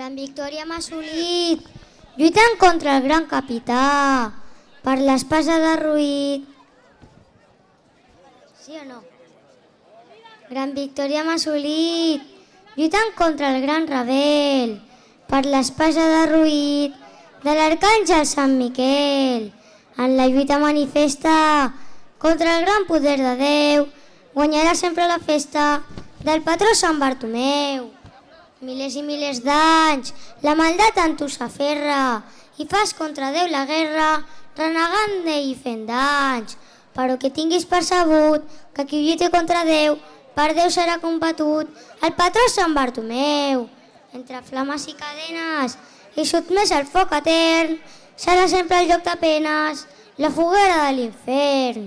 Gran victòria hem assolit, lluitant contra el gran capità, per l'espasa de Ruït. Sí o no? Gran victòria hem assolit, lluitant contra el gran rebel, per l'espasa de Ruït, de l'arcàngel Sant Miquel. En la lluita manifesta contra el gran poder de Déu, guanyarà sempre la festa del patró Sant Bartomeu. Milers i milers d'anys, la maldat en tu s'aferra i fas contra Déu la guerra, renegant d'ell i fent danys. Però que tinguis percebut que qui lluita contra Déu, per Déu serà combatut. El patró Sant Bartomeu, entre flames i cadenes i sotmès al foc etern, serà sempre el lloc de penes, la foguera de l'infern.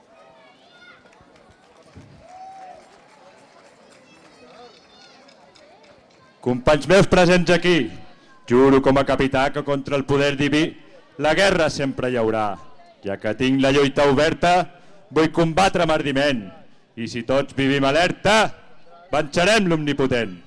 Companys meus presents aquí, juro com a capità que contra el poder diví la guerra sempre hi haurà. Ja que tinc la lluita oberta, vull combatre amb ardiment. I si tots vivim alerta, vencerem l'omnipotent.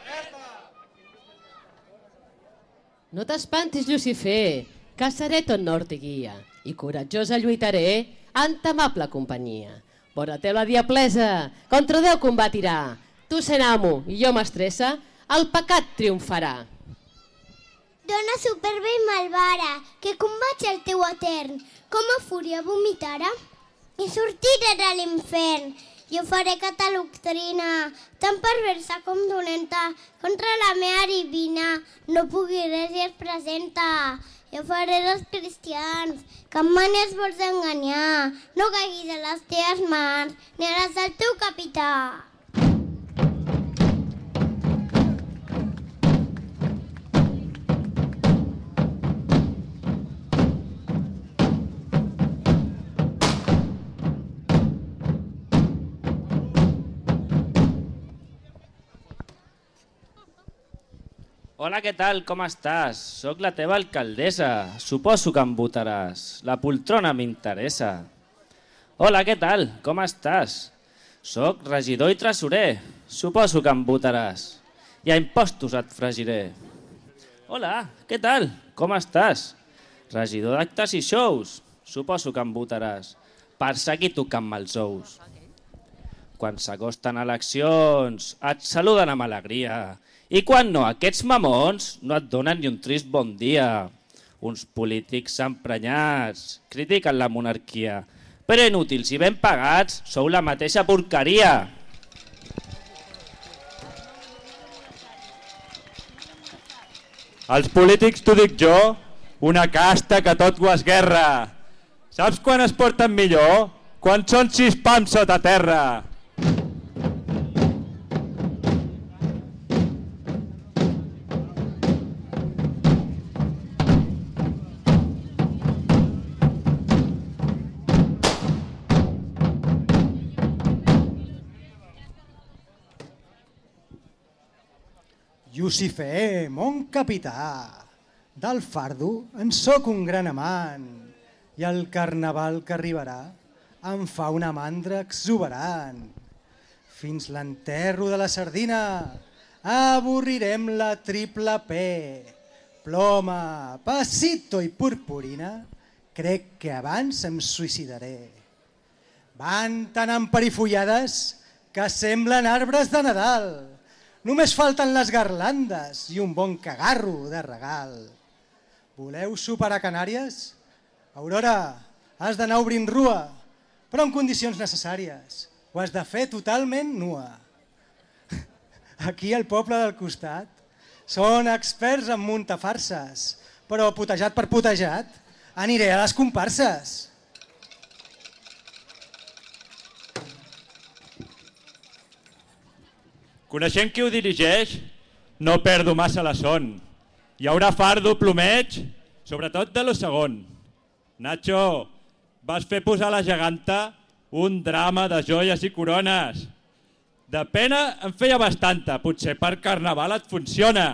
No t'espantis, Llucifer, que seré tot nord i guia, i coratjosa lluitaré en ta amable companyia. Vora teu la diablesa, contra Déu combatirà. Tu sent amo i jo mestressa, el pecat triomfarà. Dona superba i malvara, que combats el teu etern, com a fúria vomitara, i sortiré de l'infern. Jo faré que ta doctrina, tan perversa com dolenta, contra la meva divina, no pugui res i es presenta. Jo faré dels cristians, que amb manes vols enganyar, no caiguis a les teves mans, ni a les del teu capità. Hola, què tal? Com estàs? Soc la teva alcaldessa. Suposo que em votaràs. La poltrona m'interessa. Hola, què tal? Com estàs? Soc regidor i tresorer. Suposo que em votaràs. I a impostos et fregiré. Hola, què tal? Com estàs? Regidor d'actes i shows. Suposo que em votaràs. Per seguir tocant-me els ous. Quan s'acosten eleccions, et saluden amb alegria. I quan no, aquests mamons no et donen ni un trist bon dia. Uns polítics emprenyats critiquen la monarquia, però inútils i ben pagats sou la mateixa porqueria. Els polítics, t'ho dic jo, una casta que tot ho esguerra. Saps quan es porten millor? Quan són 6 pams sota terra. Llucifer, mon capità, del fardo en sóc un gran amant i el carnaval que arribarà em fa una mandra exuberant. Fins l'enterro de la sardina avorrirem la triple P. Ploma, passito i purpurina, crec que abans em suïcidaré. Van tan emperifollades que semblen arbres de Nadal. Només falten les garlandes i un bon cagarro de regal. Voleu sopar a Canàries? Aurora, has d'anar obrint rua, però en condicions necessàries. Ho has de fer totalment nua. Aquí al poble del costat són experts en muntar farses, però putejat per putejat aniré a les comparses. Coneixent qui ho dirigeix, no perdo massa la son. Hi haurà fardo, plomeig, sobretot de lo segon. Nacho, vas fer posar a la geganta un drama de joies i corones. De pena en feia bastanta, potser per carnaval et funciona.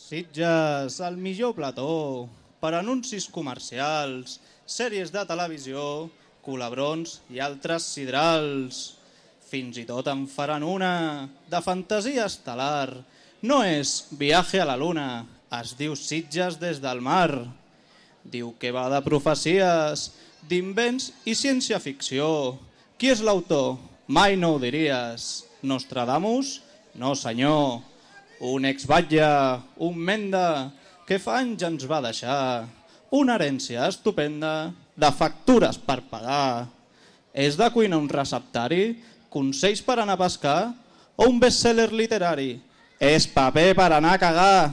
Sitges, el millor plató, per anuncis comercials, sèries de televisió, culebrons i altres sidrals. Fins i tot en faran una de fantasia estel·lar. No és Viaje a la Luna, es diu Sitges des del mar. Diu que va de profecies, d'invents i ciència-ficció. Qui és l'autor? Mai no ho diries. Nostradamus? No, senyor. Un ex-batlle, un menda, que fa anys ens va deixar. Una herència estupenda de factures per pagar. És de cuina un receptari, consells per anar a pescar o un best-seller literari? És paper per anar a cagar.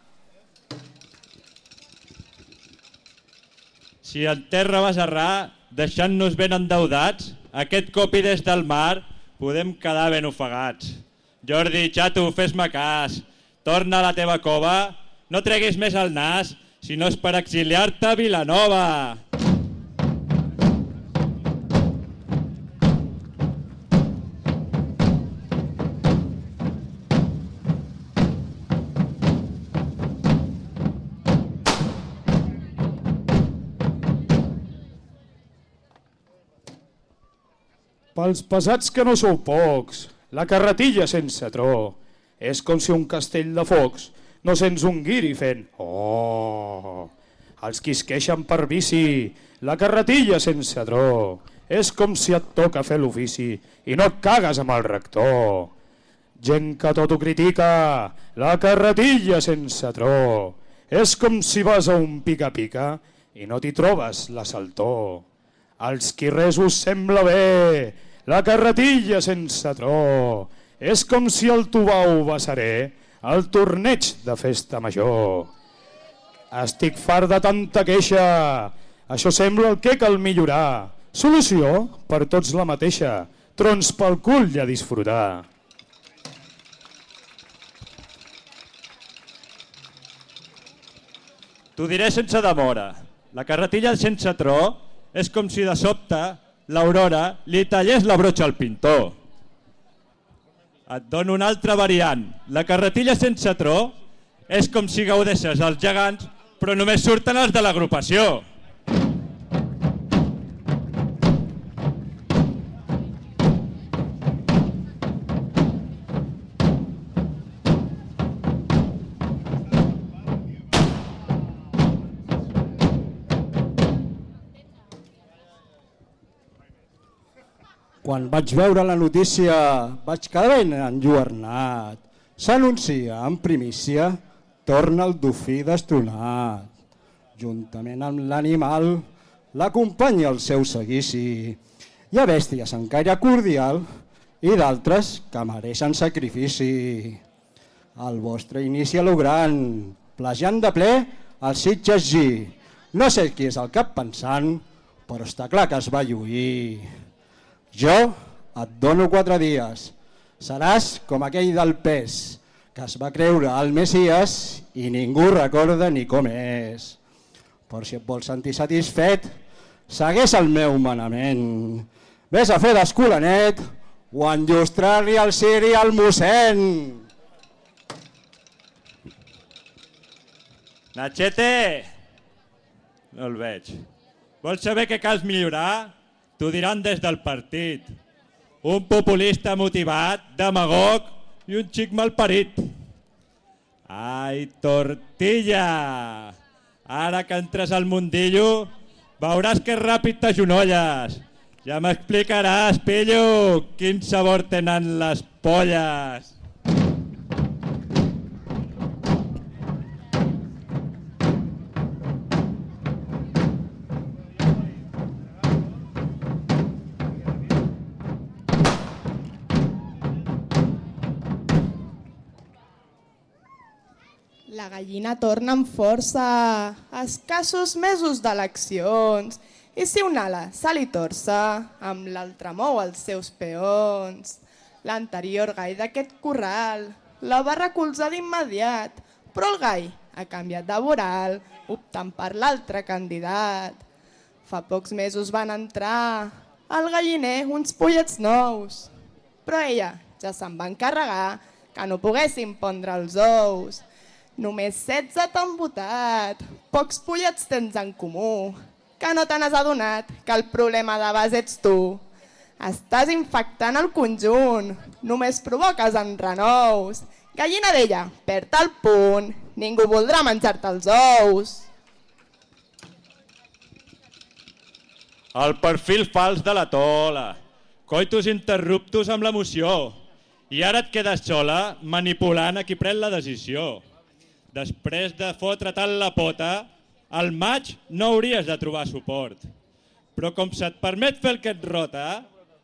Si en terra vas errar, deixant-nos ben endeudats, aquest cop i des del mar podem quedar ben ofegats. Jordi, xato, fes-me cas. Torna a la teva cova, no treguis més el nas, si no és per exiliar-te a Vilanova. Pels pesats que no sou pocs, la carretilla sense tro és com si un castell de focs no sents un guiri fent oh. Els qui es queixen per bici, la carretilla sense tro és com si et toca fer l'ofici i no et cagues amb el rector. Gent que tot ho critica, la carretilla sense tro és com si vas a un pica-pica i no t'hi trobes la saltó. Als qui res us sembla bé, la carretilla sense tro és com si el Tubau va serè al torneig de festa major. Estic fart de tanta queixa, això sembla el que cal millorar. Solució per tots la mateixa, trons pel cul i a disfrutar. T'ho diré sense demora, la carretilla sense tro és com si de sobte l'Aurora li tallés la brotxa al pintor. Et dono una altra variant. La carretilla sense tro és com si gaudessis els gegants, però només surten els de l'agrupació. Quan vaig veure la notícia vaig quedar ben enlluernat. S'anuncia en primícia, torna el dofí destronat. Juntament amb l'animal, l'acompanya el seu seguici. Hi ha bèsties en caire cordial i d'altres que mereixen sacrifici. El vostre inici a lo gran, plagiant de ple el Sitges G. No sé qui és el cap pensant, però està clar que es va lluir. Jo et dono 4 dies. Seràs com aquell del pes, que es va creure el Messies i ningú recorda ni com és. Però si et vols sentir satisfet, segueix el meu manament. Ves a fer d'escolanet o enllustrar-li el ciri al mossèn. Nachete! No el veig. Vols saber què cal millorar? T'ho diran des del partit. Un populista motivat, demagog i un xic malparit. Ai, tortilla! Ara que entres al mundillo, veuràs que ràpid t'agenolles. Ja m'explicaràs, pillo, quin sabor tenen les polles. La gallina torna amb força, a escassos mesos d'eleccions, i si un ala se li torça, amb l'altre mou els seus peons. L'anterior gall d'aquest corral la va recolzar d'immediat, però el gall ha canviat de voral, optant per l'altre candidat. Fa pocs mesos van entrar al galliner uns pollets nous, però ella ja se'n va encarregar que no poguessin pondre els ous. Només 16 t'han votat. Pocs pollets tens en comú. Que no te n'has adonat que el problema de base ets tu. Estàs infectant el conjunt. Només provoques enrenous. Gallina d'ella, perd el punt. Ningú voldrà menjar-te els ous. El perfil fals de la tola. Coitus interruptus amb l'emoció. I ara et quedes sola manipulant a qui pren la decisió. Després de fotre tant la pota, al maig no hauries de trobar suport. Però com se't permet fer el que et rota,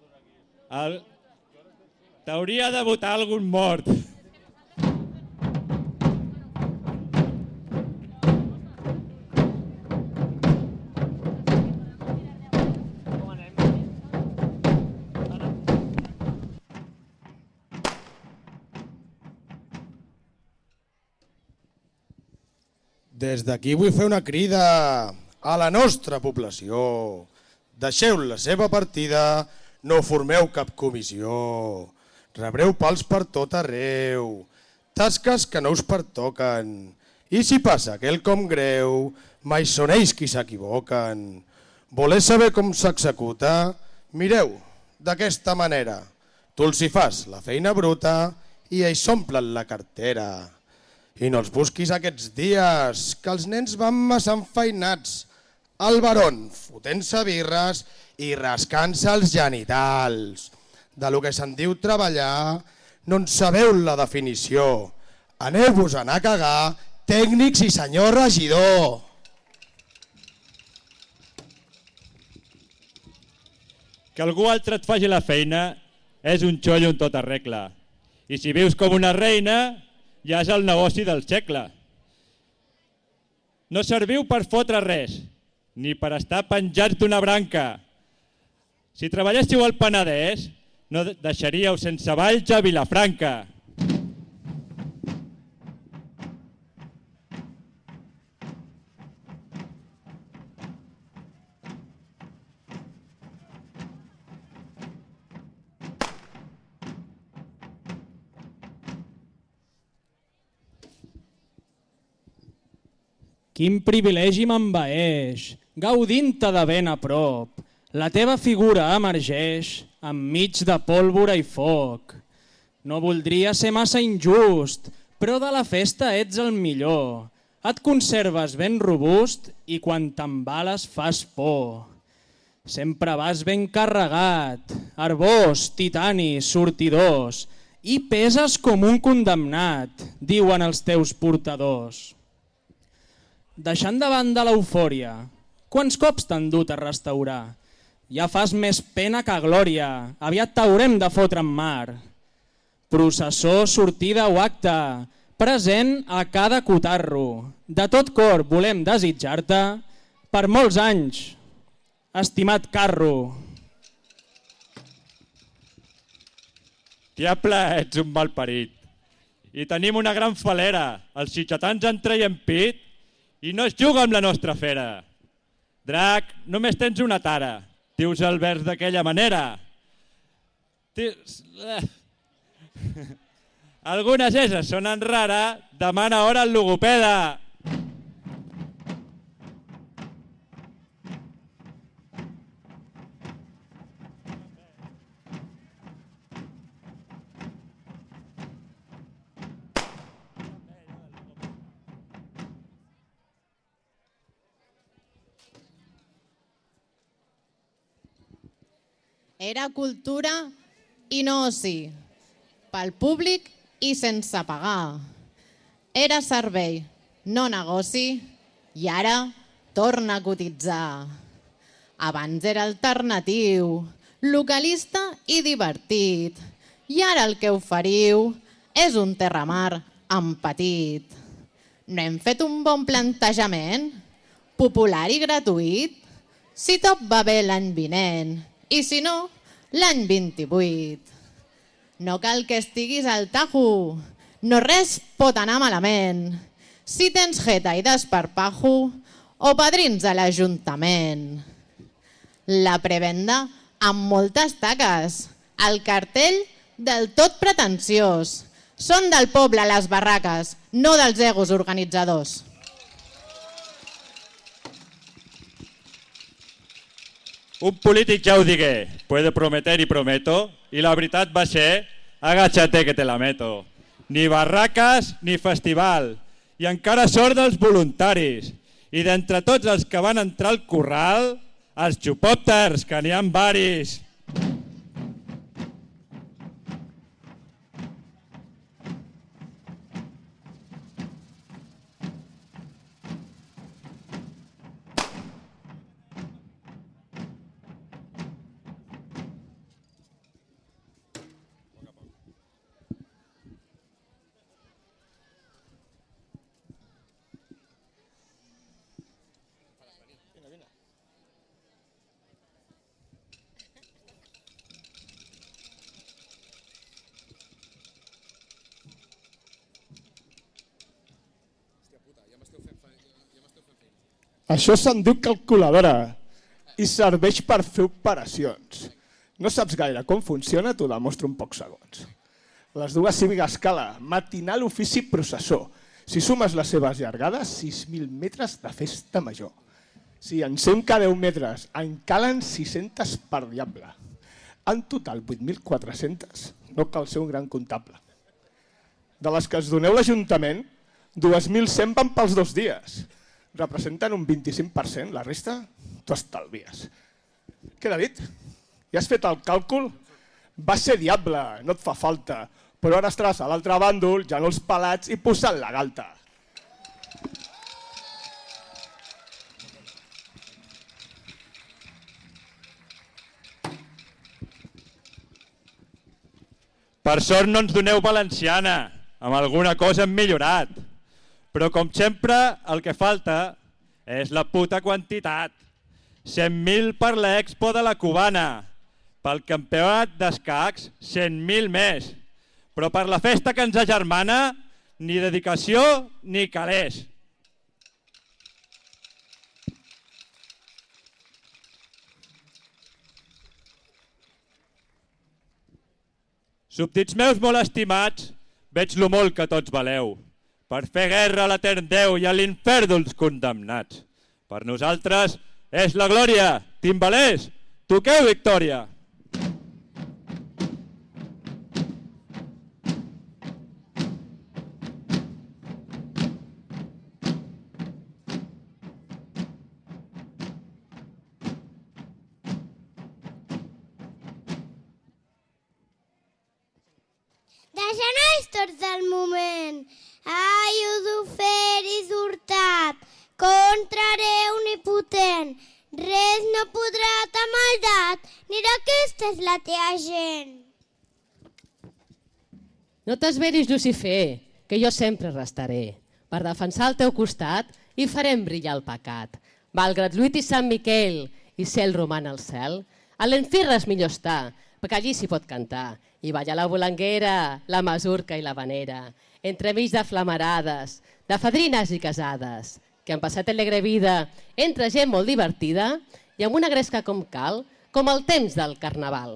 t'hauria de votar algun mort. Des d'aquí vull fer una crida a la nostra població. Deixeu la seva partida, no formeu cap comissió. Rebreu pals per tot arreu, tasques que no us pertoquen. I si passa quelcom greu, mai són ells qui s'equivoquen. Voleu saber com s'executa? Mireu, d'aquesta manera. Tu els hi fas la feina bruta i ells s'omplen la cartera. I no els busquis aquests dies, que els nens van massa enfeinats. Al barón, fotent-se birres i rascant-se els genitals. De lo que se'n diu treballar, no en sabeu la definició. Aneu-vos a anar a cagar, tècnics i senyor regidor. Que algú altre et faci la feina és un xollo en tota regla. I si vius com una reina, ja és el negoci del segle. No serviu per fotre res, ni per estar penjats d'una branca. Si treballéssiu al Penedès, no deixaríeu sense valls a Vilafranca. Quin privilegi m'envaeix, gaudint-te de ben a prop. La teva figura emergeix enmig de pólvora i foc. No voldria ser massa injust, però de la festa ets el millor. Et conserves ben robust i quan t'embales fas por. Sempre vas ben carregat, herbós, titani, sortidors, i peses com un condemnat, diuen els teus portadors. Deixant de banda l'eufòria, quants cops t'han dut a restaurar? Ja fas més pena que glòria, aviat t'haurem de fotre en mar. Processó, sortida o acte, present a cada cotarro. De tot cor volem desitjar-te per molts anys, estimat carro. Diable, ets un malparit. I tenim una gran falera. Els xitxatans en treien pit i no es juga amb la nostra fera. Drac, només tens una tara. Dius el vers d'aquella manera. Algunes eses sonen rara, demana hora al logopeda. Era cultura i no oci, pel públic i sense pagar. Era servei, no negoci, i ara torna a cotitzar. Abans era alternatiu, localista i divertit, i ara el que oferiu és un terramar en petit. No hem fet un bon plantejament, popular i gratuït, si tot va bé l'any vinent, i si no, l'any 28. No cal que estiguis al tajo, no res pot anar malament. Si tens jeta i desparpajo o padrins a l'Ajuntament. La prebenda amb moltes taques, el cartell del tot pretensiós. Són del poble les barraques, no dels egos organitzadors. Un polític ja ho digué, puede prometer y prometo, i la veritat va ser, agáchate que te la meto. Ni barraques ni festival, i encara sort dels voluntaris. I d'entre tots els que van entrar al corral, els xupòpters, que n'hi ha varis. Això se'n diu calculadora i serveix per fer operacions. No saps gaire com funciona? T'ho demostro en pocs segons. Les dues cíviques cala, matinal, ofici, processó. Si sumes les seves llargades, 6.000 metres de festa major. Si encem cada 10 metres, en calen 600 per diable. En total, 8.400. No cal ser un gran comptable. De les que es doneu l'Ajuntament, 2.100 van pels 2 dies. Representen un 25%, la resta t'ho estalvies. Queda dit? Ja has fet el càlcul? Va ser diable, no et fa falta, però ara estaràs a l'altre bàndol, ja no els pelats i posant la galta. Per sort no ens doneu valenciana, amb alguna cosa hem millorat. Però com sempre el que falta és la puta quantitat. 100.000 per l'Expo de la Cubana. Pel campionat d'escacs, 100.000 més. Però per la festa que ens agermana, ni dedicació ni calés. Súbdits meus molt estimats, veig lo molt que tots valeu. Per fer guerra a l'etern Déu i a l'infern dels condemnats. Per nosaltres és la glòria. Timbalers, toqueu victòria. Deixant els torns del moment. Ai, usufer i surtat, contra hereu ni potent, res no podrà ta maldat, ni d'aquesta és la teva gent. No t'esveris, Lucifer, que jo sempre restaré, per defensar el teu costat i farem brillar el pecat. Malgrat lluit i Sant Miquel i cel roman al cel, a l'enfirra és millor estar, perquè allí s'hi pot cantar, i ballar la volanguera, la masurca i la vanera, entremig de flamarades, de fadrines i casades, que han passat alegre vida entre gent molt divertida i amb una gresca com cal, com el temps del carnaval.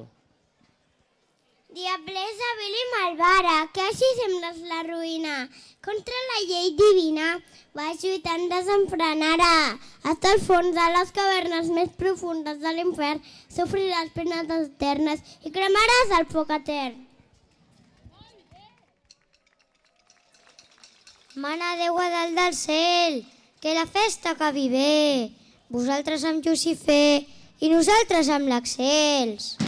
Diablesa vil i malvara, que així sembles la ruïna. Contra la llei divina vas lluitant desenfrenarà. Hasta el fons de les cavernes més profundes de l'infern sofriràs penes eternes i cremaràs el foc etern. Mana Déu a dalt del cel, que la festa acabi bé. Vosaltres amb Lucifer i nosaltres amb l'Excels.